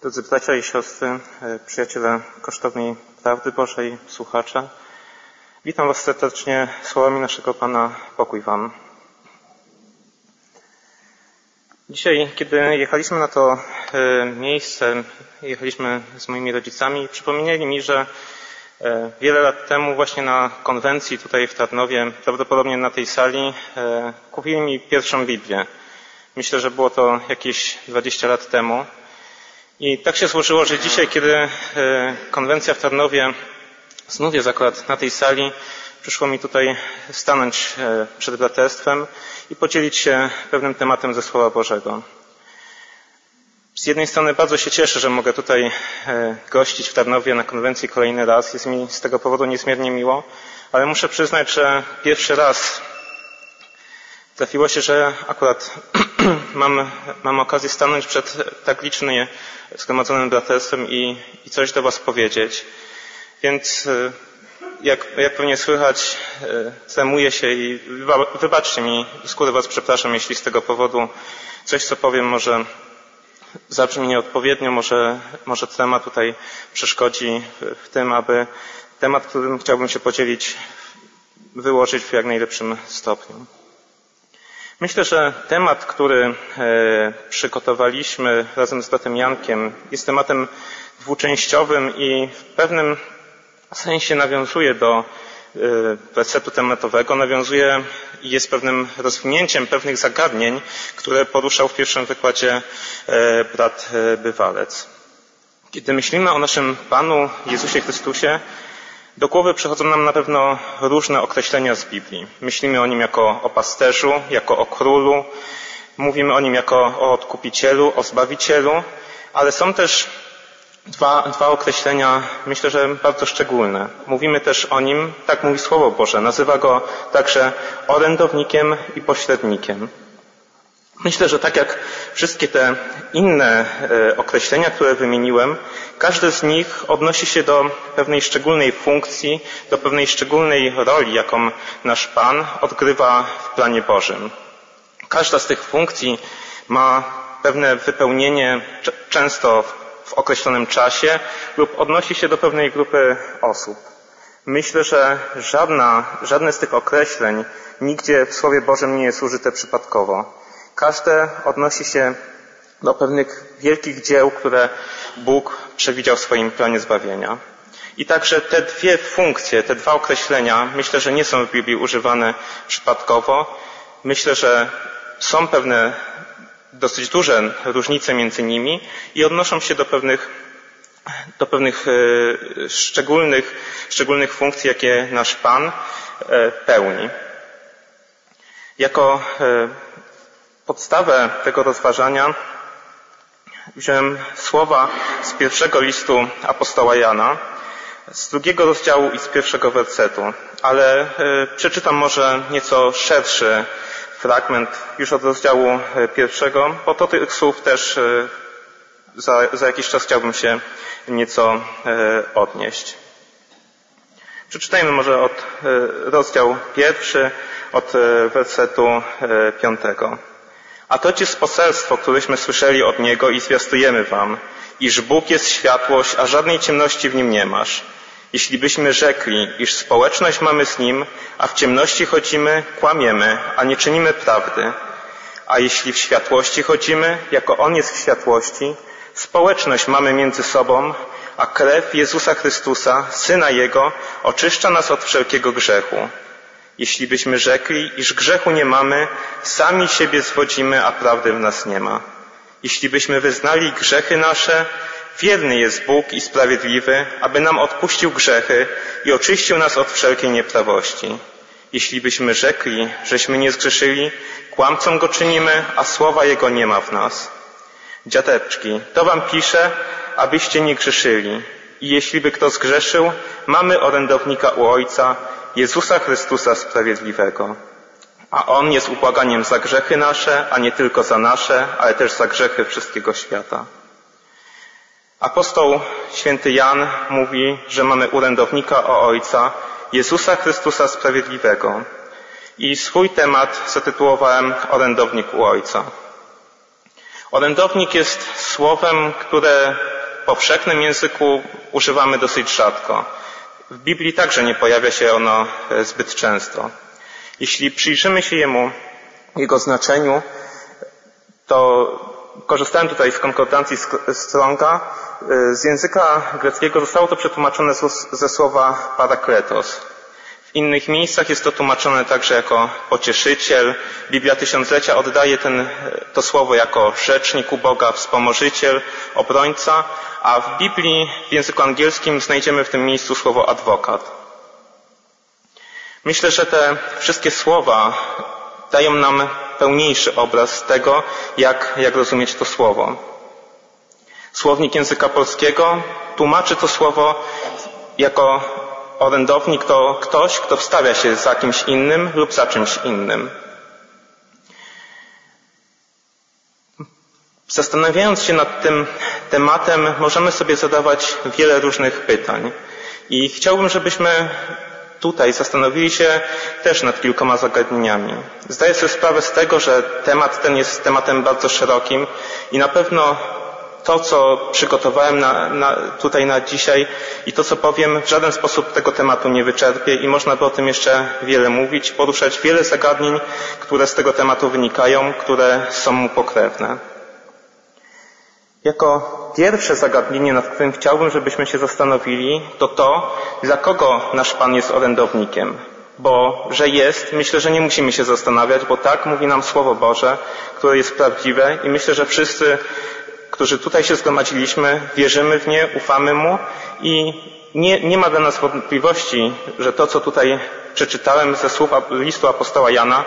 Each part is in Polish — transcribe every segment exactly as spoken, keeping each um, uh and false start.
Drodzy bracia i siostry, przyjaciele kosztownej prawdy Bożej, słuchacze, witam Was serdecznie słowami naszego Pana. Pokój Wam. Dzisiaj, kiedy jechaliśmy na to miejsce, jechaliśmy z moimi rodzicami, przypomnieli mi, że wiele lat temu właśnie na konwencji tutaj w Tarnowie, prawdopodobnie na tej sali, kupili mi pierwszą Biblię. Myślę, że było to jakieś dwadzieścia lat temu. I tak się złożyło, że dzisiaj, kiedy konwencja w Tarnowie znów jest akurat na tej sali, przyszło mi tutaj stanąć przed braterstwem i podzielić się pewnym tematem ze Słowa Bożego. Z jednej strony bardzo się cieszę, że mogę tutaj gościć w Tarnowie na konwencji kolejny raz. Jest mi z tego powodu niezmiernie miło, ale muszę przyznać, że pierwszy raz trafiło się, że akurat mam, mam okazję stanąć przed tak licznie zgromadzonym braterstwem i, i coś do Was powiedzieć. Więc jak, jak pewnie słychać, tremuję się i wybaczcie mi, z góry Was przepraszam, jeśli z tego powodu coś, co powiem, może zabrzmi nieodpowiednio, może, może trema tutaj przeszkodzi w, w tym, aby temat, którym chciałbym się podzielić, wyłożyć w jak najlepszym stopniu. Myślę, że temat, który przygotowaliśmy razem z bratem Jankiem, jest tematem dwuczęściowym i w pewnym sensie nawiązuje do wersetu tematowego, nawiązuje i jest pewnym rozwinięciem pewnych zagadnień, które poruszał w pierwszym wykładzie brat Bywalec. Kiedy myślimy o naszym Panu Jezusie Chrystusie, do głowy przychodzą nam na pewno różne określenia z Biblii. Myślimy o Nim jako o pasterzu, jako o królu, mówimy o Nim jako o odkupicielu, o zbawicielu, ale są też dwa, dwa określenia, myślę, że bardzo szczególne. Mówimy też o Nim, tak mówi Słowo Boże, nazywa Go także orędownikiem i pośrednikiem. Myślę, że tak jak wszystkie te inne określenia, które wymieniłem, każde z nich odnosi się do pewnej szczególnej funkcji, do pewnej szczególnej roli, jaką nasz Pan odgrywa w planie Bożym. Każda z tych funkcji ma pewne wypełnienie, często w określonym czasie, lub odnosi się do pewnej grupy osób. Myślę, że żadna, żadne z tych określeń nigdzie w Słowie Bożym nie jest użyte przypadkowo. Każde odnosi się do pewnych wielkich dzieł, które Bóg przewidział w swoim planie zbawienia. I także te dwie funkcje, te dwa określenia, myślę, że nie są w Biblii używane przypadkowo. Myślę, że są pewne dosyć duże różnice między nimi i odnoszą się do pewnych, do pewnych e, szczególnych, szczególnych funkcji, jakie nasz Pan e, pełni. Jako e, podstawę tego rozważania wziąłem słowa z pierwszego listu apostoła Jana, z drugiego rozdziału i z pierwszego wersetu, ale y, przeczytam może nieco szerszy fragment już od rozdziału pierwszego, bo do tych słów też y, za, za jakiś czas chciałbym się nieco y, odnieść. Przeczytajmy może od y, rozdział pierwszy, od y, wersetu y, piątego. A to jest poselstwo, któreśmy słyszeli od Niego i zwiastujemy wam, iż Bóg jest światłość, a żadnej ciemności w Nim nie masz. Jeśli byśmy rzekli, iż społeczność mamy z Nim, a w ciemności chodzimy, kłamiemy, a nie czynimy prawdy. A jeśli w światłości chodzimy, jako On jest w światłości, społeczność mamy między sobą, a krew Jezusa Chrystusa, Syna Jego, oczyszcza nas od wszelkiego grzechu. Jeśli byśmy rzekli, iż grzechu nie mamy, sami siebie zwodzimy, a prawdy w nas nie ma. Jeśli byśmy wyznali grzechy nasze, wierny jest Bóg i sprawiedliwy, aby nam odpuścił grzechy i oczyścił nas od wszelkiej nieprawości. Jeśli byśmy rzekli, żeśmy nie zgrzeszyli, kłamcą Go czynimy, a słowa Jego nie ma w nas. Dziadeczki, to wam piszę, abyście nie grzeszyli. I jeśli by kto zgrzeszył, mamy orędownika u Ojca, Jezusa Chrystusa Sprawiedliwego. A On jest ubłaganiem za grzechy nasze, a nie tylko za nasze, ale też za grzechy wszystkiego świata. Apostoł święty Jan mówi, że mamy orędownika o Ojca, Jezusa Chrystusa Sprawiedliwego. I swój temat zatytułowałem Orędownik u Ojca. Orędownik jest słowem, które powszechnym języku używamy dosyć rzadko. W Biblii także nie pojawia się ono zbyt często. Jeśli przyjrzymy się jemu, jego znaczeniu, to korzystałem tutaj z konkordancji Stronga. Z języka greckiego zostało to przetłumaczone ze słowa parakletos. W innych miejscach jest to tłumaczone także jako pocieszyciel. Biblia Tysiąclecia oddaje ten, to słowo jako rzecznik u Boga, wspomożyciel, obrońca, a w Biblii w języku angielskim znajdziemy w tym miejscu słowo adwokat. Myślę, że te wszystkie słowa dają nam pełniejszy obraz tego, jak, jak rozumieć to słowo. Słownik języka polskiego tłumaczy to słowo jako orędownik to ktoś, kto wstawia się za kimś innym lub za czymś innym. Zastanawiając się nad tym tematem, możemy sobie zadawać wiele różnych pytań. I chciałbym, żebyśmy tutaj zastanowili się też nad kilkoma zagadnieniami. Zdaję sobie sprawę z tego, że temat ten jest tematem bardzo szerokim i na pewno to, co przygotowałem na, na, tutaj na dzisiaj i to, co powiem, w żaden sposób tego tematu nie wyczerpie i można by o tym jeszcze wiele mówić, poruszać wiele zagadnień, które z tego tematu wynikają, które są mu pokrewne. Jako pierwsze zagadnienie, nad którym chciałbym, żebyśmy się zastanowili, to to, dla kogo nasz Pan jest orędownikiem. Bo, że jest, myślę, że nie musimy się zastanawiać, bo tak mówi nam Słowo Boże, które jest prawdziwe i myślę, że wszyscy, którzy tutaj się zgromadziliśmy, wierzymy w nie, ufamy Mu i nie, nie ma dla nas wątpliwości, że to, co tutaj przeczytałem ze słów listu apostoła Jana,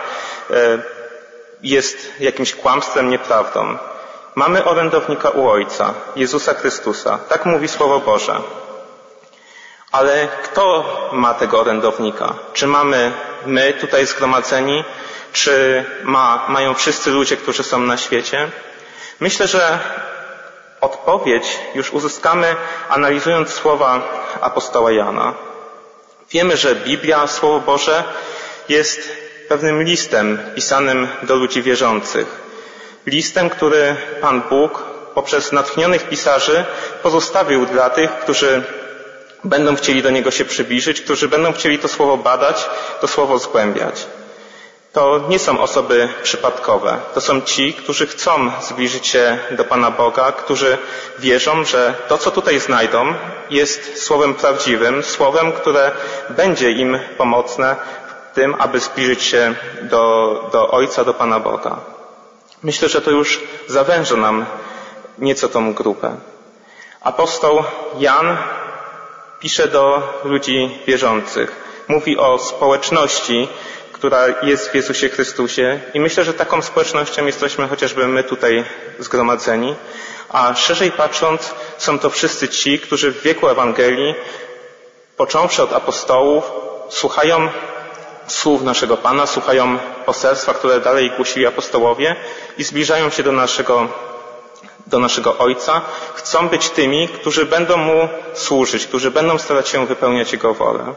jest jakimś kłamstwem, nieprawdą. Mamy orędownika u Ojca, Jezusa Chrystusa. Tak mówi Słowo Boże. Ale kto ma tego orędownika? Czy mamy my tutaj zgromadzeni? Czy ma, mają wszyscy ludzie, którzy są na świecie? Myślę, że odpowiedź już uzyskamy analizując słowa apostoła Jana. Wiemy, że Biblia, Słowo Boże, jest pewnym listem pisanym do ludzi wierzących. Listem, który Pan Bóg poprzez natchnionych pisarzy pozostawił dla tych, którzy będą chcieli do Niego się przybliżyć, którzy będą chcieli to Słowo badać, to Słowo zgłębiać. To nie są osoby przypadkowe. To są ci, którzy chcą zbliżyć się do Pana Boga, którzy wierzą, że to, co tutaj znajdą, jest Słowem prawdziwym, Słowem, które będzie im pomocne w tym, aby zbliżyć się do, do Ojca, do Pana Boga. Myślę, że to już zawęża nam nieco tą grupę. Apostoł Jan pisze do ludzi wierzących. Mówi o społeczności, która jest w Jezusie Chrystusie i myślę, że taką społecznością jesteśmy chociażby my tutaj zgromadzeni, a szerzej patrząc są to wszyscy ci, którzy w wieku Ewangelii, począwszy od apostołów, słuchają słów naszego Pana, słuchają poselstwa, które dalej głosili apostołowie i zbliżają się do naszego, do naszego Ojca. Chcą być tymi, którzy będą Mu służyć, którzy będą starać się wypełniać Jego wolę.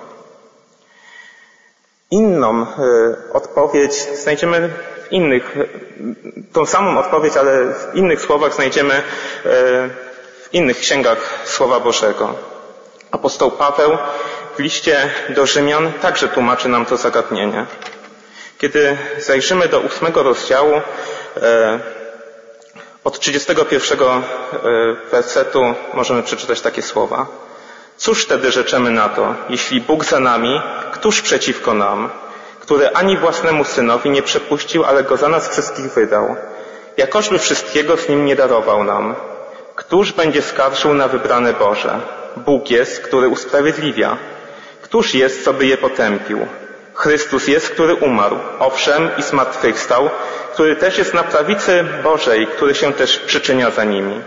Inną y, odpowiedź znajdziemy w innych, y, tą samą odpowiedź, ale w innych słowach znajdziemy y, w innych księgach Słowa Bożego. Apostoł Paweł w liście do Rzymian także tłumaczy nam to zagadnienie. Kiedy zajrzymy do ósmego rozdziału, y, od trzydziestego pierwszego wersetu możemy przeczytać takie słowa. Cóż wtedy rzeczemy na to, jeśli Bóg za nami, któż przeciwko nam, który ani własnemu Synowi nie przepuścił, ale Go za nas wszystkich wydał? Jakożby wszystkiego z Nim nie darował nam? Któż będzie skarżył na wybrane Boże? Bóg jest, który usprawiedliwia. Któż jest, co by je potępił? Chrystus jest, który umarł, owszem, i zmartwychwstał, który też jest na prawicy Bożej, który się też przyczynia za nimi.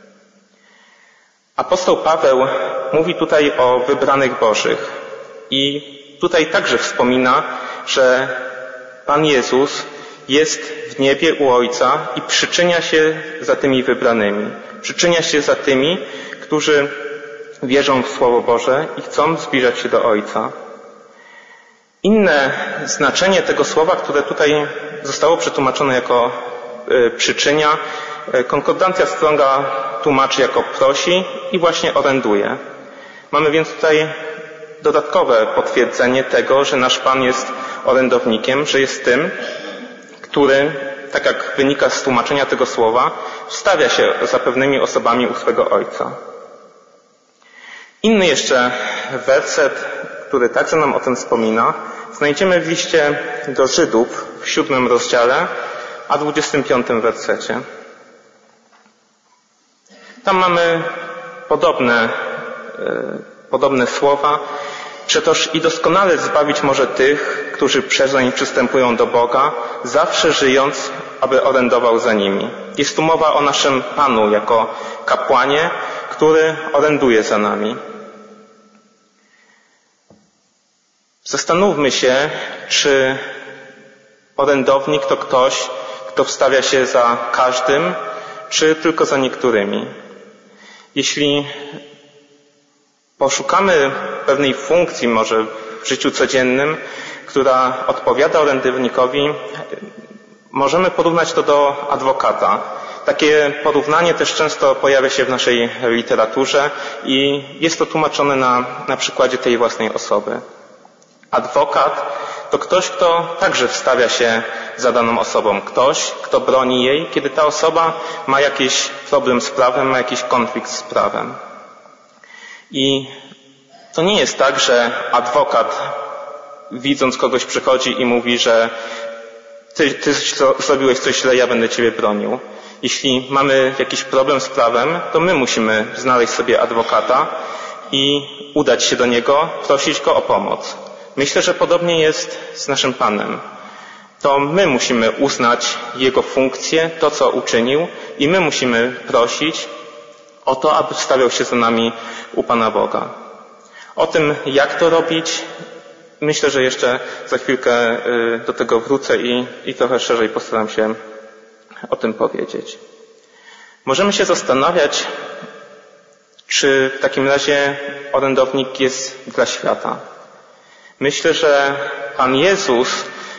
Apostoł Paweł mówi tutaj o wybranych Bożych i tutaj także wspomina, że Pan Jezus jest w niebie u Ojca i przyczynia się za tymi wybranymi. Przyczynia się za tymi, którzy wierzą w Słowo Boże i chcą zbliżać się do Ojca. Inne znaczenie tego słowa, które tutaj zostało przetłumaczone jako y, przyczynia, konkordancja Stronga tłumaczy jako prosi i właśnie oręduje. Mamy więc tutaj dodatkowe potwierdzenie tego, że nasz Pan jest orędownikiem, że jest tym, który, tak jak wynika z tłumaczenia tego słowa, wstawia się za pewnymi osobami u swego Ojca. Inny jeszcze werset, który także nam o tym wspomina, znajdziemy w liście do Żydów w siódmym rozdziale, a dwudziestym piątym wersecie. Tam mamy podobne, podobne słowa. Przetoż i doskonale zbawić może tych, którzy przezeń przystępują do Boga, zawsze żyjąc, aby orędował za nimi. Jest tu mowa o naszym Panu jako kapłanie, który oręduje za nami. Zastanówmy się, czy orędownik to ktoś, kto wstawia się za każdym, czy tylko za niektórymi. Jeśli poszukamy pewnej funkcji może w życiu codziennym, która odpowiada orędownikowi, możemy porównać to do adwokata. Takie porównanie też często pojawia się w naszej literaturze i jest to tłumaczone na, na przykładzie tej własnej osoby. Adwokat to ktoś, kto także wstawia się za daną osobą. Ktoś, kto broni jej, kiedy ta osoba ma jakiś problem z prawem, ma jakiś konflikt z prawem. I to nie jest tak, że adwokat, widząc kogoś, przychodzi i mówi, że ty, ty zrobiłeś coś źle, ja będę ciebie bronił. Jeśli mamy jakiś problem z prawem, to my musimy znaleźć sobie adwokata i udać się do niego, prosić go o pomoc. Myślę, że podobnie jest z naszym Panem. To my musimy uznać Jego funkcję, to co uczynił i my musimy prosić o to, aby wstawiał się za nami u Pana Boga. O tym, jak to robić, myślę, że jeszcze za chwilkę do tego wrócę i, i trochę szerzej postaram się o tym powiedzieć. Możemy się zastanawiać, czy w takim razie orędownik jest dla świata. Myślę, że Pan Jezus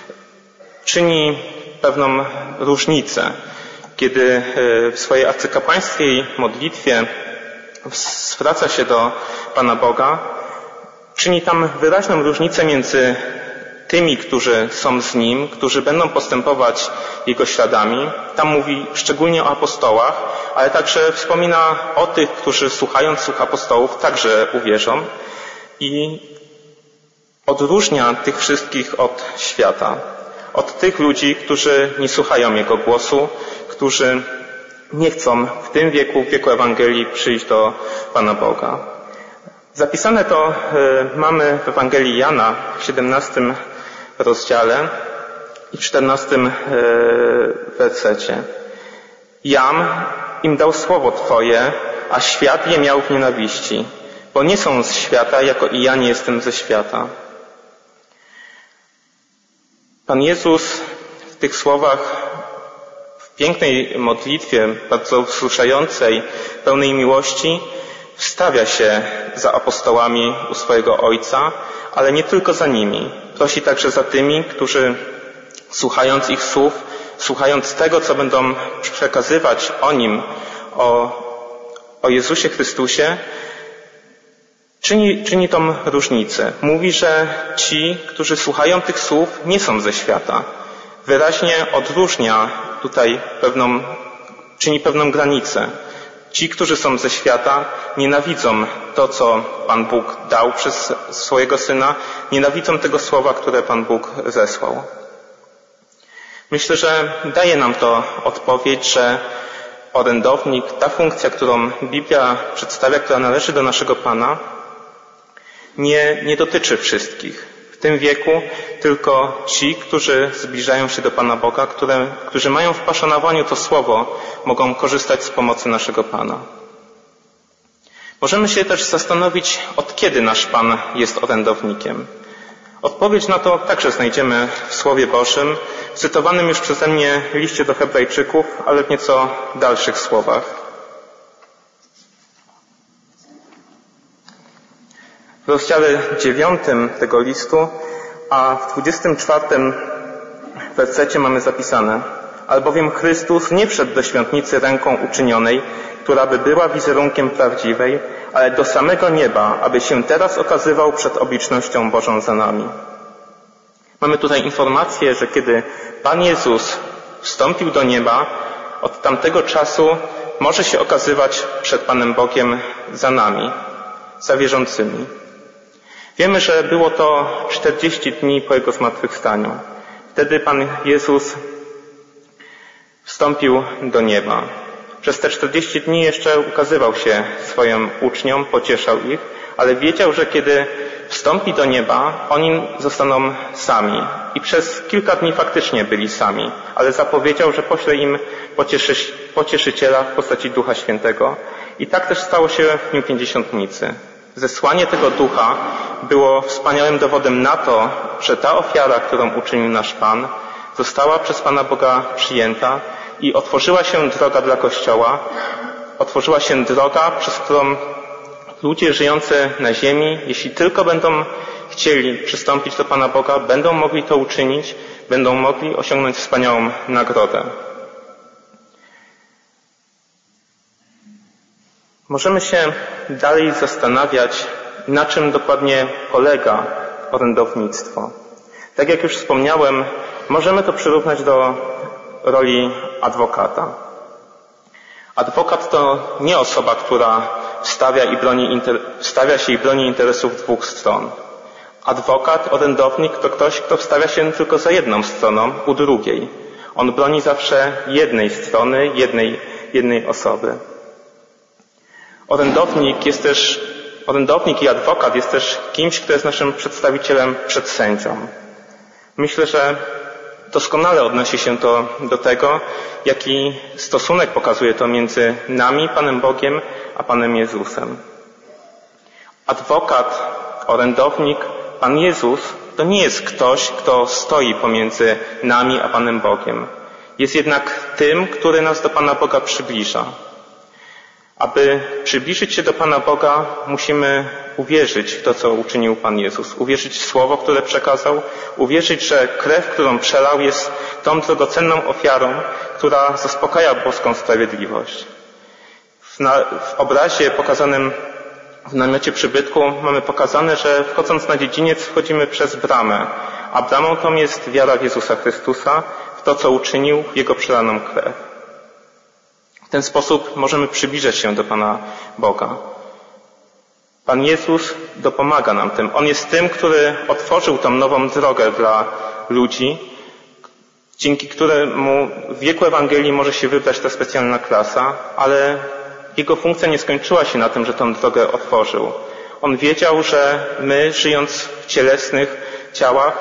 czyni pewną różnicę, kiedy w swojej arcykapłańskiej modlitwie zwraca się do Pana Boga, czyni tam wyraźną różnicę między tymi, którzy są z Nim, którzy będą postępować Jego śladami. Tam mówi szczególnie o apostołach, ale także wspomina o tych, którzy słuchając słów apostołów także uwierzą i odróżnia tych wszystkich od świata, od tych ludzi, którzy nie słuchają Jego głosu, którzy nie chcą w tym wieku, w wieku Ewangelii przyjść do Pana Boga. Zapisane to y, mamy w Ewangelii Jana w siedemnastym rozdziale i w czternastym y, wersecie. Jam im dał słowo Twoje, a świat je miał w nienawiści, bo nie są z świata, jako i ja nie jestem ze świata. Pan Jezus w tych słowach, w pięknej modlitwie, bardzo wzruszającej, pełnej miłości, wstawia się za apostołami u swojego Ojca, ale nie tylko za nimi. Prosi także za tymi, którzy słuchając ich słów, słuchając tego, co będą przekazywać o Nim, o, o Jezusie Chrystusie, czyni, czyni tą różnicę. Mówi, że ci, którzy słuchają tych słów, nie są ze świata. Wyraźnie odróżnia tutaj pewną, czyni pewną granicę. Ci, którzy są ze świata, nienawidzą to, co Pan Bóg dał przez swojego Syna, nienawidzą tego słowa, które Pan Bóg zesłał. Myślę, że daje nam to odpowiedź, że orędownik, ta funkcja, którą Biblia przedstawia, która należy do naszego Pana, nie, nie dotyczy wszystkich. W tym wieku tylko ci, którzy zbliżają się do Pana Boga, które, którzy mają w poszanowaniu to słowo, mogą korzystać z pomocy naszego Pana. Możemy się też zastanowić, od kiedy nasz Pan jest orędownikiem. Odpowiedź na to także znajdziemy w Słowie Bożym, w cytowanym już przeze mnie liście do Hebrajczyków, ale w nieco dalszych słowach. W rozdziale dziewiątym tego listu, a w dwudziestym czwartym wersecie mamy zapisane: albowiem Chrystus nie wszedł do świątnicy ręką uczynionej, która by była wizerunkiem prawdziwej, ale do samego nieba, aby się teraz okazywał przed oblicznością Bożą za nami. Mamy tutaj informację, że kiedy Pan Jezus wstąpił do nieba, od tamtego czasu może się okazywać przed Panem Bogiem za nami, za wierzącymi. Wiemy, że było to czterdzieści dni po Jego zmartwychwstaniu. Wtedy Pan Jezus wstąpił do nieba. Przez te czterdzieści dni jeszcze ukazywał się swoim uczniom, pocieszał ich, ale wiedział, że kiedy wstąpi do nieba, oni zostaną sami. I przez kilka dni faktycznie byli sami, ale zapowiedział, że pośle im pocieszy, pocieszyciela w postaci Ducha Świętego. I tak też stało się w dniu Pięćdziesiątnicy. Zesłanie tego Ducha było wspaniałym dowodem na to, że ta ofiara, którą uczynił nasz Pan, została przez Pana Boga przyjęta i otworzyła się droga dla Kościoła, otworzyła się droga, przez którą ludzie żyjący na ziemi, jeśli tylko będą chcieli przystąpić do Pana Boga, będą mogli to uczynić, będą mogli osiągnąć wspaniałą nagrodę. Możemy się dalej zastanawiać, na czym dokładnie polega orędownictwo. Tak jak już wspomniałem, możemy to przyrównać do roli adwokata. Adwokat to nie osoba, która wstawia, i broni inter... wstawia się i broni interesów dwóch stron. Adwokat, orędownik to ktoś, kto wstawia się tylko za jedną stroną, u drugiej. On broni zawsze jednej strony, jednej, jednej osoby. Orędownik jest też, orędownik i adwokat jest też kimś, kto jest naszym przedstawicielem przed sędzią. Myślę, że doskonale odnosi się to do tego, jaki stosunek pokazuje to między nami, Panem Bogiem, a Panem Jezusem. Adwokat, orędownik, Pan Jezus to nie jest ktoś, kto stoi pomiędzy nami a Panem Bogiem. Jest jednak tym, który nas do Pana Boga przybliża. Aby przybliżyć się do Pana Boga, musimy uwierzyć w to, co uczynił Pan Jezus. Uwierzyć w słowo, które przekazał. Uwierzyć, że krew, którą przelał, jest tą drogocenną ofiarą, która zaspokaja boską sprawiedliwość. W, na, w obrazie pokazanym w namiocie przybytku mamy pokazane, że wchodząc na dziedziniec wchodzimy przez bramę, a bramą tą jest wiara w Jezusa Chrystusa, w to, co uczynił, w Jego przelaną krew. W ten sposób możemy przybliżać się do Pana Boga. Pan Jezus dopomaga nam tym. On jest tym, który otworzył tą nową drogę dla ludzi, dzięki któremu w wieku Ewangelii może się wybrać ta specjalna klasa, ale jego funkcja nie skończyła się na tym, że tą drogę otworzył. On wiedział, że my, żyjąc w cielesnych ciałach,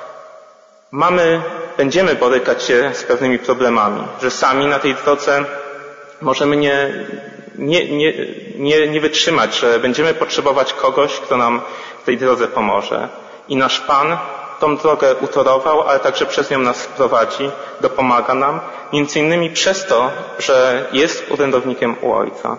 mamy, będziemy borykać się z pewnymi problemami, że sami na tej drodze możemy nie, nie, nie, nie, nie wytrzymać, że będziemy potrzebować kogoś, kto nam w tej drodze pomoże. I nasz Pan tą drogę utorował, ale także przez nią nas prowadzi, dopomaga nam, między innymi przez to, że jest urzędownikiem u Ojca.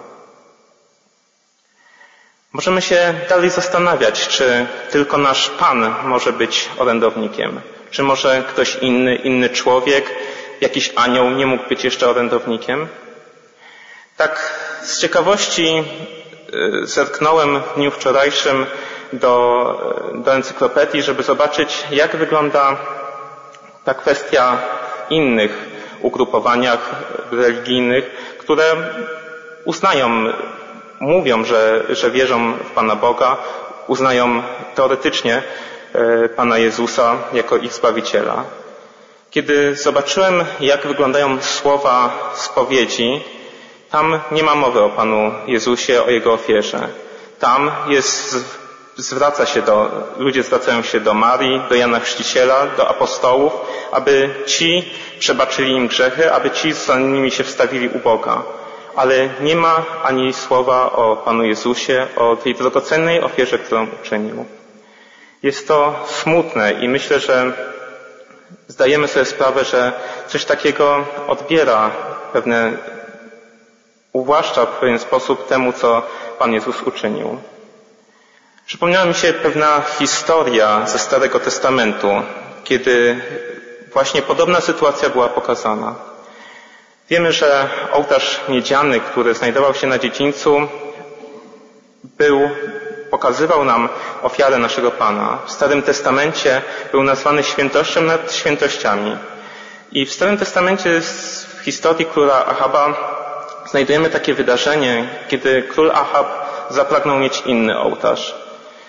Możemy się dalej zastanawiać, czy tylko nasz Pan może być orędownikiem, czy może ktoś inny, inny człowiek, jakiś anioł nie mógł być jeszcze orędownikiem. Tak z ciekawości zerknąłem w dniu wczorajszym do, do encyklopedii, żeby zobaczyć, jak wygląda ta kwestia w innych ugrupowaniach religijnych, które uznają, mówią, że, że wierzą w Pana Boga, uznają teoretycznie Pana Jezusa jako ich Zbawiciela. Kiedy zobaczyłem, jak wyglądają słowa spowiedzi, tam nie ma mowy o Panu Jezusie, o Jego ofierze. Tam jest, zwraca się do, ludzie zwracają się do Marii, do Jana Chrzciciela, do apostołów, aby ci przebaczyli im grzechy, aby ci za nimi się wstawili u Boga. Ale nie ma ani słowa o Panu Jezusie, o tej drogocennej ofierze, którą uczynił. Jest to smutne i myślę, że zdajemy sobie sprawę, że coś takiego odbiera pewne, uwłaszcza w pewien sposób temu, co Pan Jezus uczynił. Przypomniała mi się pewna historia ze Starego Testamentu, kiedy właśnie podobna sytuacja była pokazana. Wiemy, że ołtarz miedziany, który znajdował się na dziedzińcu, był, pokazywał nam ofiarę naszego Pana. W Starym Testamencie był nazwany świętością nad świętościami. I w Starym Testamencie w historii króla Ahaba znajdujemy takie wydarzenie, kiedy król Ahab zapragnął mieć inny ołtarz.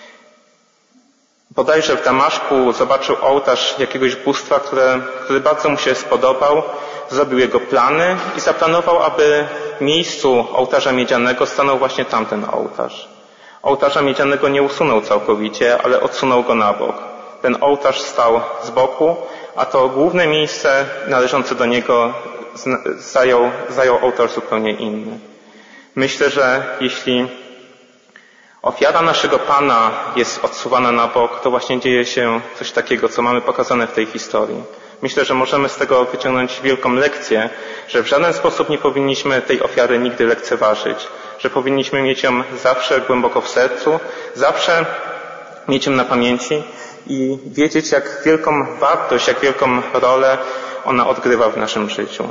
Bodajże w Damaszku zobaczył ołtarz jakiegoś bóstwa, które, który bardzo mu się spodobał, zrobił jego plany i zaplanował, aby w miejscu ołtarza miedzianego stanął właśnie tamten ołtarz. Ołtarza miedzianego nie usunął całkowicie, ale odsunął go na bok. Ten ołtarz stał z boku, a to główne miejsce należące do niego zajął, zajął ołtarz zupełnie inny. Myślę, że jeśli ofiara naszego Pana jest odsuwana na bok, to właśnie dzieje się coś takiego, co mamy pokazane w tej historii. Myślę, że możemy z tego wyciągnąć wielką lekcję, że w żaden sposób nie powinniśmy tej ofiary nigdy lekceważyć, że powinniśmy mieć ją zawsze głęboko w sercu, zawsze mieć ją na pamięci i wiedzieć, jak wielką wartość, jak wielką rolę ona odgrywa w naszym życiu.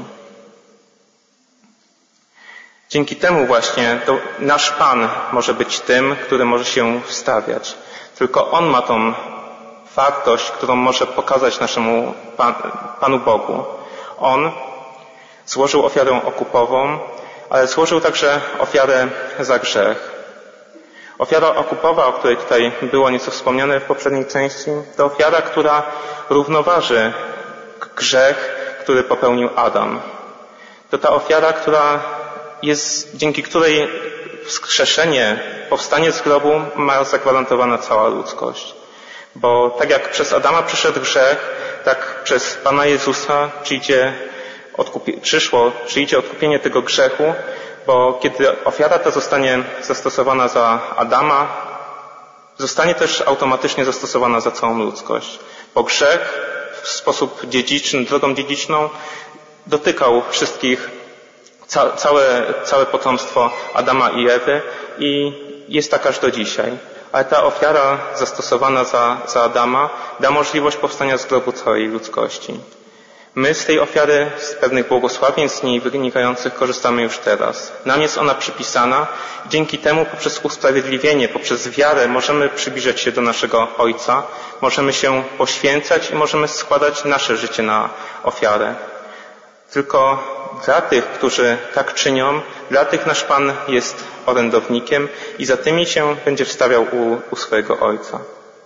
Dzięki temu właśnie to nasz Pan może być tym, który może się wstawiać. Tylko On ma tą wartość, którą może pokazać naszemu Pan, Panu Bogu. On złożył ofiarę okupową, ale złożył także ofiarę za grzech. Ofiara okupowa, o której tutaj było nieco wspomniane w poprzedniej części, to ofiara, która równoważy grzech, który popełnił Adam. To ta ofiara, która jest, dzięki której wskrzeszenie, powstanie z grobu ma zagwarantowana cała ludzkość. Bo tak jak przez Adama przyszedł grzech, tak przez Pana Jezusa przyjdzie odkupi- przyszło, przyjdzie odkupienie tego grzechu, bo kiedy ofiara ta zostanie zastosowana za Adama, zostanie też automatycznie zastosowana za całą ludzkość. Bo grzech w sposób dziedziczny, drogą dziedziczną dotykał wszystkich, ca- całe, całe potomstwo Adama i Ewy i jest tak aż do dzisiaj. Ale ta ofiara zastosowana za, za Adama da możliwość powstania z grobu całej ludzkości. My z tej ofiary, z pewnych błogosławieństw z niej wynikających korzystamy już teraz. Nam jest ona przypisana i dzięki temu poprzez usprawiedliwienie, poprzez wiarę możemy przybliżać się do naszego Ojca, możemy się poświęcać i możemy składać nasze życie na ofiarę. Tylko dla tych, którzy tak czynią, dla tych nasz Pan jest orędownikiem i za tymi się będzie wstawiał u, u swojego Ojca.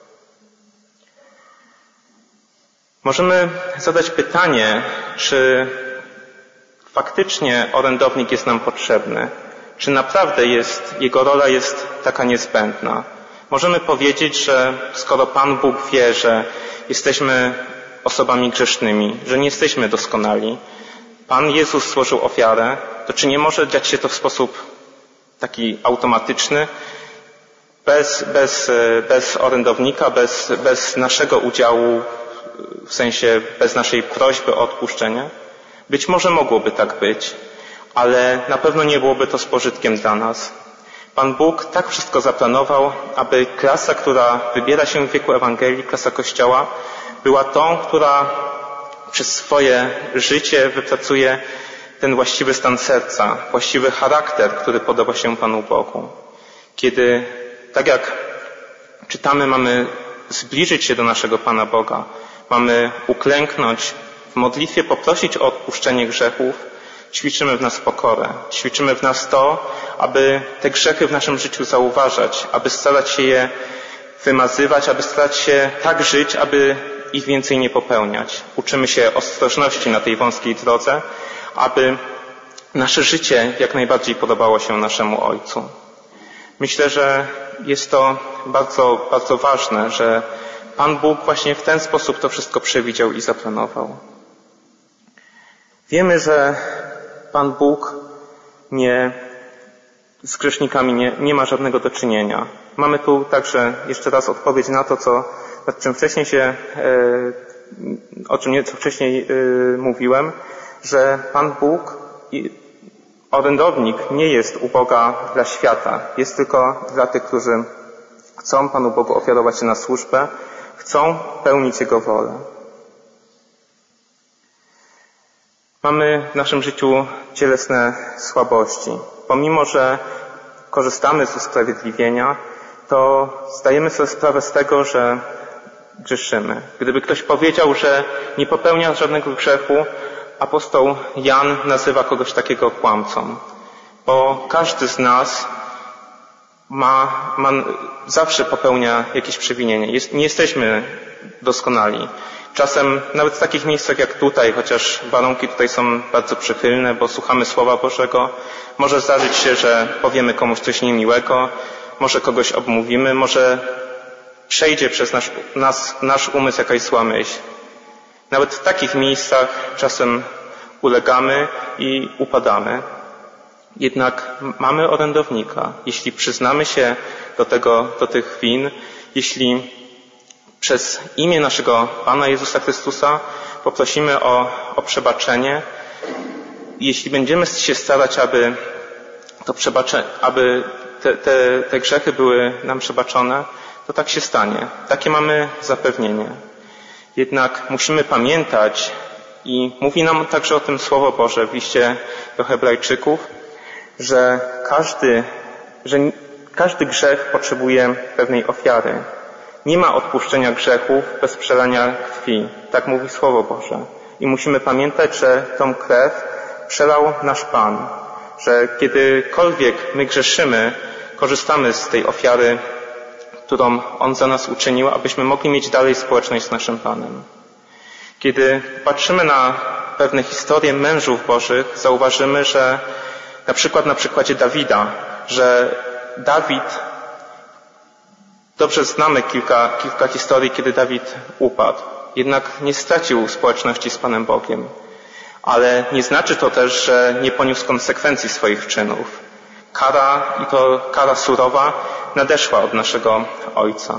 Możemy zadać pytanie, czy faktycznie orędownik jest nam potrzebny? Czy naprawdę jest, jego rola jest taka niezbędna? Możemy powiedzieć, że skoro Pan Bóg wie, że jesteśmy osobami grzesznymi, że nie jesteśmy doskonali, Pan Jezus złożył ofiarę, to czy nie może dziać się to w sposób taki automatyczny, bez, bez, bez orędownika, bez, bez naszego udziału, w sensie bez naszej prośby o odpuszczenie? Być może mogłoby tak być, ale na pewno nie byłoby to z pożytkiem dla nas. Pan Bóg tak wszystko zaplanował, aby klasa, która wybiera się w wieku Ewangelii, klasa Kościoła, była tą, która przez swoje życie wypracuje ten właściwy stan serca, właściwy charakter, który podoba się Panu Bogu. Kiedy, tak jak czytamy, mamy zbliżyć się do naszego Pana Boga, mamy uklęknąć, w modlitwie poprosić o odpuszczenie grzechów, ćwiczymy w nas pokorę, ćwiczymy w nas to, aby te grzechy w naszym życiu zauważać, aby starać się je wymazywać, aby starać się tak żyć, aby ich więcej nie popełniać. Uczymy się ostrożności na tej wąskiej drodze, aby nasze życie jak najbardziej podobało się naszemu Ojcu. Myślę, że jest to bardzo, bardzo ważne, że Pan Bóg właśnie w ten sposób to wszystko przewidział i zaplanował. Wiemy, że Pan Bóg nie, z grzesznikami nie, nie ma żadnego do czynienia. Mamy tu także jeszcze raz odpowiedź na to, co, nad czym wcześniej się, o czym nieco wcześniej mówiłem, że Pan Bóg, orędownik, nie jest u Boga dla świata. Jest tylko dla tych, którzy chcą Panu Bogu ofiarować się na służbę, chcą pełnić Jego wolę. Mamy w naszym życiu cielesne słabości. Pomimo, że korzystamy z usprawiedliwienia, to zdajemy sobie sprawę z tego, że grzeszymy. Gdyby ktoś powiedział, że nie popełnia żadnego grzechu, apostoł Jan nazywa kogoś takiego kłamcą. Bo każdy z nas ma, ma zawsze popełnia jakieś przewinienie. Jest, nie jesteśmy doskonali. Czasem nawet w takich miejscach jak tutaj, chociaż warunki tutaj są bardzo przychylne, bo słuchamy Słowa Bożego, może zdarzyć się, że powiemy komuś coś niemiłego, może kogoś obmówimy, może przejdzie przez nasz, nas, nasz umysł jakaś zła myśl. Nawet w takich miejscach czasem ulegamy i upadamy. Jednak mamy orędownika. Jeśli przyznamy się do tego, do tych win, jeśli przez imię naszego Pana Jezusa Chrystusa poprosimy o, o przebaczenie, jeśli będziemy się starać, aby to przebaczenie, aby te, te, te grzechy były nam przebaczone, to tak się stanie. Takie mamy zapewnienie. Jednak musimy pamiętać, i mówi nam także o tym Słowo Boże w liście do Hebrajczyków, że każdy, że każdy grzech potrzebuje pewnej ofiary. Nie ma odpuszczenia grzechów bez przelania krwi. Tak mówi Słowo Boże. I musimy pamiętać, że tą krew przelał nasz Pan. Że kiedykolwiek my grzeszymy, korzystamy z tej ofiary, którą On za nas uczynił, abyśmy mogli mieć dalej społeczność z naszym Panem. Kiedy patrzymy na pewne historie mężów Bożych, zauważymy, że na przykład na przykładzie Dawida, że Dawid, dobrze znamy kilka, kilka historii, kiedy Dawid upadł. Jednak nie stracił społeczności z Panem Bogiem. Ale nie znaczy to też, że nie poniósł konsekwencji swoich czynów. Kara, i to kara surowa, nadeszła od naszego Ojca.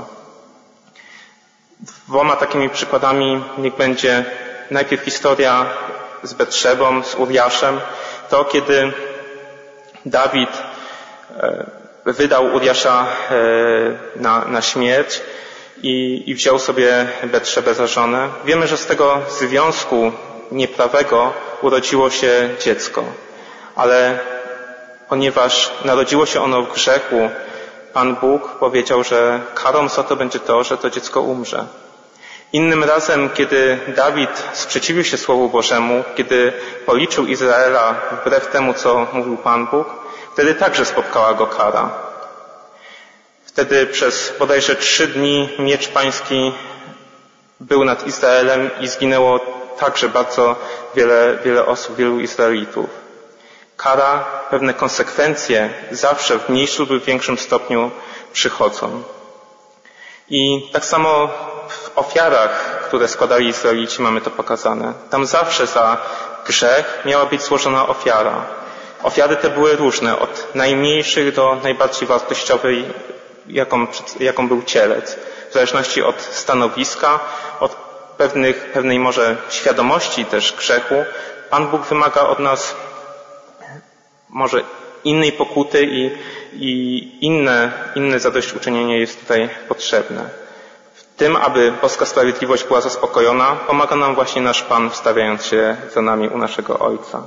Dwoma takimi przykładami niech będzie najpierw historia z Betszebą, z Uriaszem. To, kiedy Dawid wydał Uriasza na, na śmierć i, i wziął sobie Betszebę za żonę. Wiemy, że z tego związku nieprawego urodziło się dziecko. Ale ponieważ narodziło się ono w grzechu, Pan Bóg powiedział, że karą za to będzie to, że to dziecko umrze. Innym razem, kiedy Dawid sprzeciwił się Słowu Bożemu, kiedy policzył Izraela wbrew temu, co mówił Pan Bóg, wtedy także spotkała go kara. Wtedy przez bodajże trzy dni miecz pański był nad Izraelem i zginęło także bardzo wiele, wiele osób, wielu Izraelitów. Kara, pewne konsekwencje zawsze w mniejszym lub większym stopniu przychodzą. I tak samo w ofiarach, które składali Izraelici, mamy to pokazane. Tam zawsze za grzech miała być złożona ofiara. Ofiary te były różne, od najmniejszych do najbardziej wartościowej, jaką, jaką był cielec. W zależności od stanowiska, od pewnych, pewnej może świadomości też grzechu, Pan Bóg wymaga od nas może innej pokuty i, i inne, inne zadośćuczynienie jest tutaj potrzebne. W tym, aby boska sprawiedliwość była zaspokojona, pomaga nam właśnie nasz Pan, wstawiając się za nami u naszego Ojca.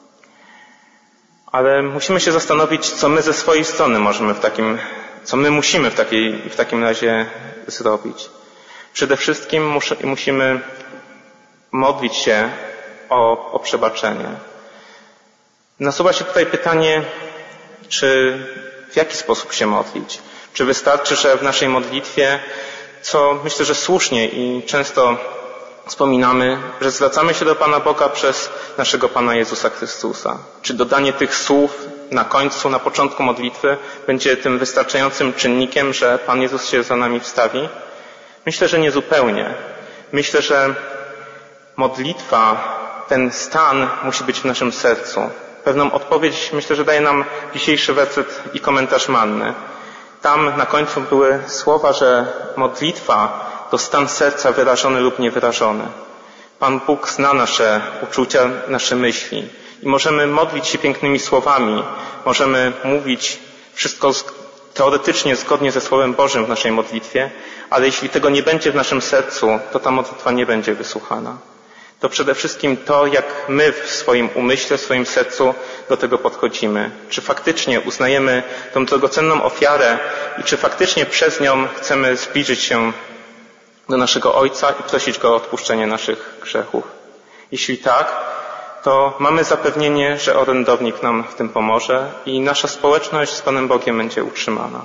Ale musimy się zastanowić, co my ze swojej strony możemy w takim, co my musimy w, takiej, w takim razie zrobić. Przede wszystkim muszę, musimy modlić się o, o przebaczenie. Nasuwa się tutaj pytanie, czy w jaki sposób się modlić? Czy wystarczy, że w naszej modlitwie, co myślę, że słusznie i często wspominamy, że zwracamy się do Pana Boga przez naszego Pana Jezusa Chrystusa. Czy dodanie tych słów na końcu, na początku modlitwy będzie tym wystarczającym czynnikiem, że Pan Jezus się za nami wstawi? Myślę, że nie zupełnie. Myślę, że modlitwa, ten stan musi być w naszym sercu. Pewną odpowiedź myślę, że daje nam dzisiejszy werset i komentarz Manny. Tam na końcu były słowa, że modlitwa to stan serca wyrażony lub niewyrażony. Pan Bóg zna nasze uczucia, nasze myśli i możemy modlić się pięknymi słowami, możemy mówić wszystko teoretycznie zgodnie ze Słowem Bożym w naszej modlitwie, ale jeśli tego nie będzie w naszym sercu, to ta modlitwa nie będzie wysłuchana. to przede wszystkim to, jak my w swoim umyśle, w swoim sercu do tego podchodzimy. Czy faktycznie uznajemy tą drogocenną ofiarę i czy faktycznie przez nią chcemy zbliżyć się do naszego Ojca i prosić Go o odpuszczenie naszych grzechów. Jeśli tak, to mamy zapewnienie, że orędownik nam w tym pomoże i nasza społeczność z Panem Bogiem będzie utrzymana.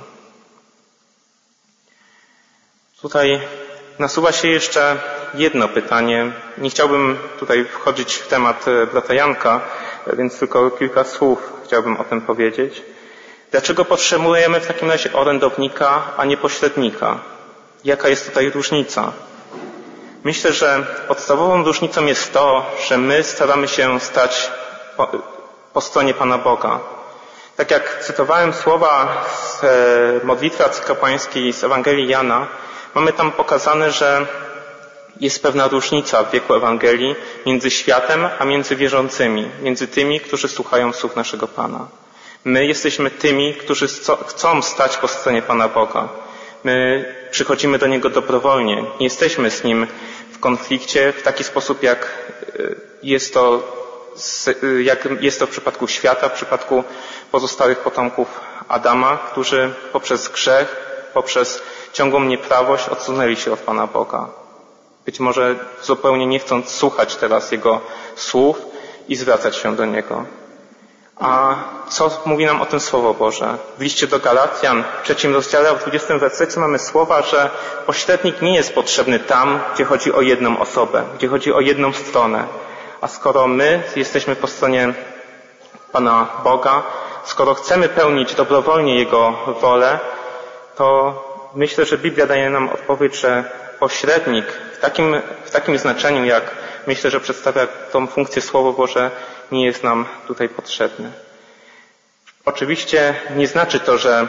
Tutaj nasuwa się jeszcze jedno pytanie. Nie chciałbym tutaj wchodzić w temat brata Janka, więc tylko kilka słów chciałbym o tym powiedzieć. Dlaczego potrzebujemy w takim razie orędownika, a nie pośrednika? Jaka jest tutaj różnica? Myślę, że podstawową różnicą jest to, że my staramy się stać po, po stronie Pana Boga. Tak jak cytowałem słowa z modlitwy arcykapłańskiej z Ewangelii Jana, mamy tam pokazane, że jest pewna różnica w wieku Ewangelii między światem a między wierzącymi, między tymi, którzy słuchają słów naszego Pana. My jesteśmy tymi, którzy chcą stać po stronie Pana Boga. My przychodzimy do Niego dobrowolnie. Nie jesteśmy z Nim w konflikcie w taki sposób, jak jest to, jak jest to w przypadku świata, w przypadku pozostałych potomków Adama, którzy poprzez grzech, poprzez ciągłą nieprawość odsunęli się od Pana Boga. Być może zupełnie nie chcąc słuchać teraz Jego słów i zwracać się do Niego. A co mówi nam o tym Słowo Boże? W liście do Galacjan, w trzecim rozdziale, w dwudziestym wersecie mamy słowa, że pośrednik nie jest potrzebny tam, gdzie chodzi o jedną osobę, gdzie chodzi o jedną stronę. A skoro my jesteśmy po stronie Pana Boga, skoro chcemy pełnić dobrowolnie Jego wolę, to myślę, że Biblia daje nam odpowiedź, że pośrednik w takim, w takim znaczeniu, jak myślę, że przedstawia tą funkcję Słowo Boże, nie jest nam tutaj potrzebny. Oczywiście nie znaczy to, że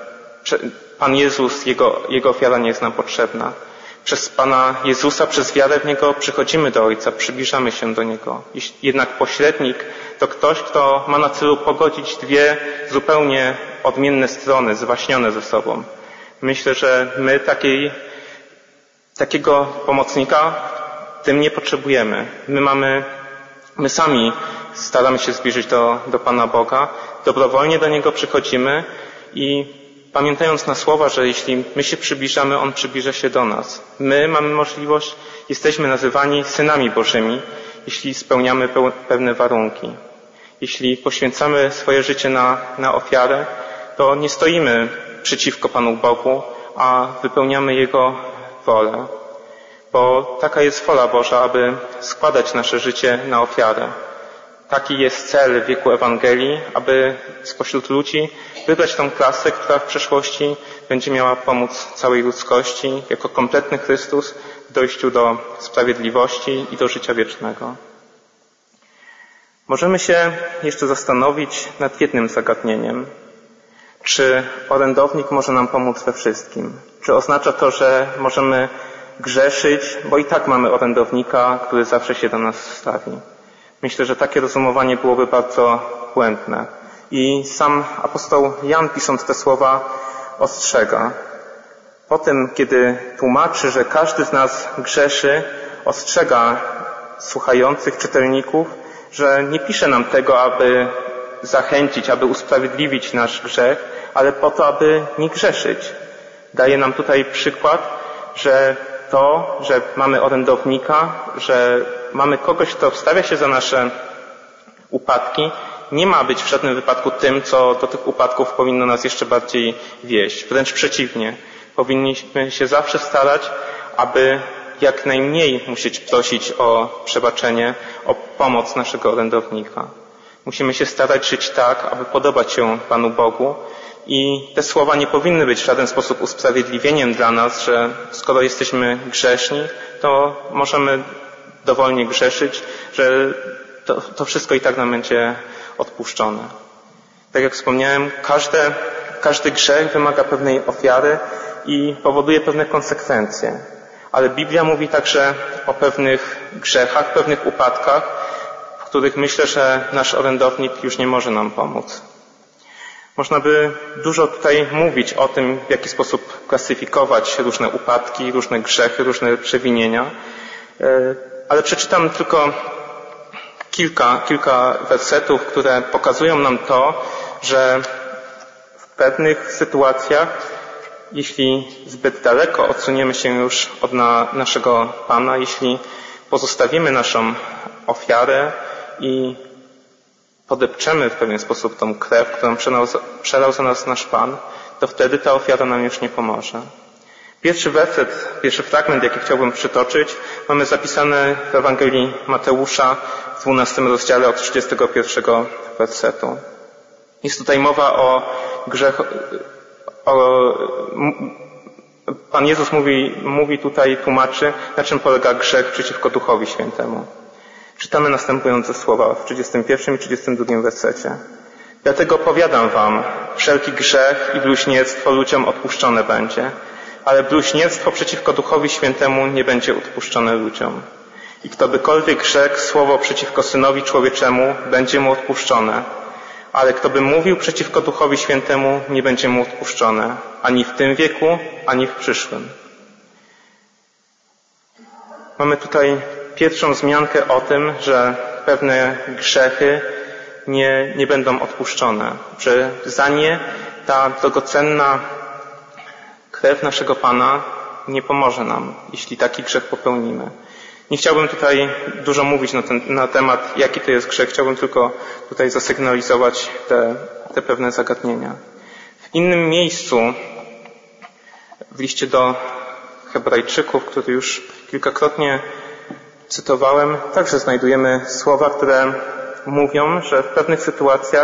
Pan Jezus, Jego, Jego ofiara nie jest nam potrzebna. Przez Pana Jezusa, przez wiarę w Niego przychodzimy do Ojca, przybliżamy się do Niego. Jednak pośrednik to ktoś, kto ma na celu pogodzić dwie zupełnie odmienne strony, zwaśnione ze sobą. Myślę, że my takiej, takiego pomocnika tym nie potrzebujemy. My mamy, my sami staramy się zbliżyć do, do Pana Boga, dobrowolnie do Niego przychodzimy i pamiętając na słowa, że jeśli my się przybliżamy, On przybliża się do nas. My mamy możliwość, jesteśmy nazywani synami Bożymi, jeśli spełniamy pewne warunki. Jeśli poświęcamy swoje życie na, na ofiarę, to nie stoimy przeciwko Panu Bogu, a wypełniamy Jego wolę. Bo taka jest wola Boża, aby składać nasze życie na ofiarę. Taki jest cel wieku Ewangelii, aby spośród ludzi wybrać tą klasę, która w przyszłości będzie miała pomóc całej ludzkości jako kompletny Chrystus w dojściu do sprawiedliwości i do życia wiecznego. Możemy się jeszcze zastanowić nad jednym zagadnieniem. Czy orędownik może nam pomóc we wszystkim? Czy oznacza to, że możemy grzeszyć, bo i tak mamy orędownika, który zawsze się do nas stawi? Myślę, że takie rozumowanie byłoby bardzo błędne. I sam apostoł Jan, pisząc te słowa, ostrzega. Potem, kiedy tłumaczy, że każdy z nas grzeszy, ostrzega słuchających czytelników, że nie pisze nam tego, aby zachęcić, aby usprawiedliwić nasz grzech, ale po to, aby nie grzeszyć. Daje nam tutaj przykład, że to, że mamy orędownika, że mamy kogoś, kto wstawia się za nasze upadki, nie ma być w żadnym wypadku tym, co do tych upadków powinno nas jeszcze bardziej wieść. Wręcz przeciwnie. Powinniśmy się zawsze starać, aby jak najmniej musieć prosić o przebaczenie, o pomoc naszego orędownika. Musimy się starać żyć tak, aby podobać się Panu Bogu i te słowa nie powinny być w żaden sposób usprawiedliwieniem dla nas, że skoro jesteśmy grzeszni, to możemy dowolnie grzeszyć, że to, to wszystko i tak nam będzie odpuszczone. Tak jak wspomniałem, każde, każdy grzech wymaga pewnej ofiary i powoduje pewne konsekwencje. Ale Biblia mówi także o pewnych grzechach, pewnych upadkach, w których myślę, że nasz orędownik już nie może nam pomóc. Można by dużo tutaj mówić o tym, w jaki sposób klasyfikować różne upadki, różne grzechy, różne przewinienia. Ale przeczytam tylko kilka, kilka wersetów, które pokazują nam to, że w pewnych sytuacjach, jeśli zbyt daleko odsuniemy się już od na, naszego Pana, jeśli pozostawimy naszą ofiarę i podepczemy w pewien sposób tą krew, którą przelał, przelał za nas nasz Pan, to wtedy ta ofiara nam już nie pomoże. Pierwszy werset, pierwszy fragment, jaki chciałbym przytoczyć, mamy zapisany w Ewangelii Mateusza w dwunastym rozdziale od trzydziestego pierwszego wersetu. Jest tutaj mowa o grzechu. O, Pan Jezus mówi, mówi tutaj, tłumaczy, na czym polega grzech przeciwko Duchowi Świętemu. Czytamy następujące słowa w trzydziestym pierwszym i trzydziestym drugim wersecie. Dlatego powiadam wam, wszelki grzech i bluźnierstwo ludziom odpuszczone będzie, ale bluźnierstwo przeciwko Duchowi Świętemu nie będzie odpuszczone ludziom. I kto bykolwiek rzekł słowo przeciwko Synowi Człowieczemu, będzie mu odpuszczone. Ale kto by mówił przeciwko Duchowi Świętemu, nie będzie mu odpuszczone, ani w tym wieku, ani w przyszłym. Mamy tutaj pierwszą wzmiankę o tym, że pewne grzechy nie, nie będą odpuszczone, że za nie ta drogocenna krew naszego Pana nie pomoże nam, jeśli taki grzech popełnimy. Nie chciałbym tutaj dużo mówić na, ten, na temat, jaki to jest grzech. Chciałbym tylko tutaj zasygnalizować te, te pewne zagadnienia. W innym miejscu, w liście do Hebrajczyków, który już kilkakrotnie cytowałem, także znajdujemy słowa, które mówią, że w pewnych sytuacjach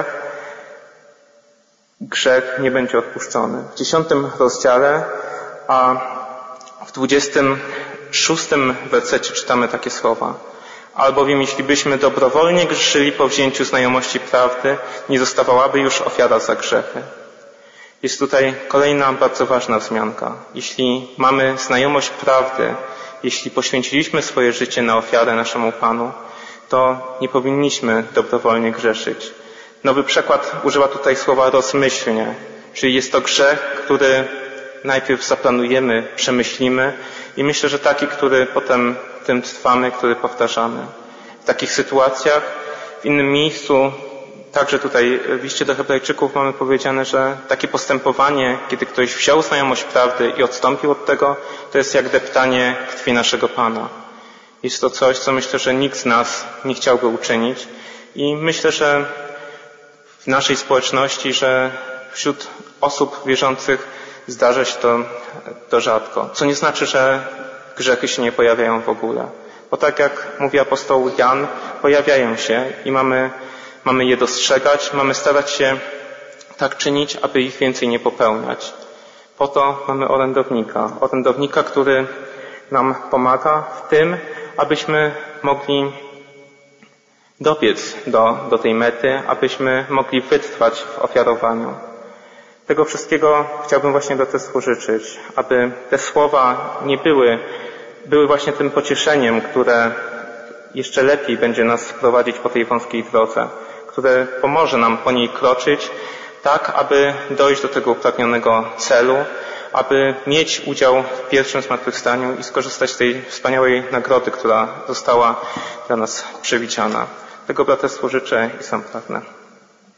grzech nie będzie odpuszczony. W dziesiątym rozdziale, a w dwudziestym szóstym wersecie czytamy takie słowa. Albowiem jeśli byśmy dobrowolnie grzeszyli po wzięciu znajomości prawdy, nie zostawałaby już ofiara za grzechy. Jest tutaj kolejna bardzo ważna wzmianka. Jeśli mamy znajomość prawdy, jeśli poświęciliśmy swoje życie na ofiarę naszemu Panu, to nie powinniśmy dobrowolnie grzeszyć. Nowy przekład używa tutaj słowa rozmyślnie, czyli jest to grzech, który najpierw zaplanujemy, przemyślimy i myślę, że taki, który potem tym trwamy, który powtarzamy. W takich sytuacjach, w innym miejscu, także tutaj w liście do Hebrajczyków mamy powiedziane, że takie postępowanie, kiedy ktoś wziął znajomość prawdy i odstąpił od tego, to jest jak deptanie krwi naszego Pana. Jest to coś, co myślę, że nikt z nas nie chciałby uczynić i myślę, że w naszej społeczności, że wśród osób wierzących zdarza się to, to rzadko. Co nie znaczy, że grzechy się nie pojawiają w ogóle. Bo tak jak mówi apostoł Jan, pojawiają się i mamy, mamy je dostrzegać, mamy starać się tak czynić, aby ich więcej nie popełniać. Po to mamy orędownika. Orędownika, który nam pomaga w tym, abyśmy mogli dobiec do, do tej mety, abyśmy mogli wytrwać w ofiarowaniu. Tego wszystkiego chciałbym właśnie braterstwu życzyć, aby te słowa nie były, były właśnie tym pocieszeniem, które jeszcze lepiej będzie nas prowadzić po tej wąskiej drodze, które pomoże nam po niej kroczyć, tak aby dojść do tego upragnionego celu, aby mieć udział w pierwszym zmartwychwstaniu i skorzystać z tej wspaniałej nagrody, która została dla nas przewidziana. Tego braterstwu życzę i sam pragnę.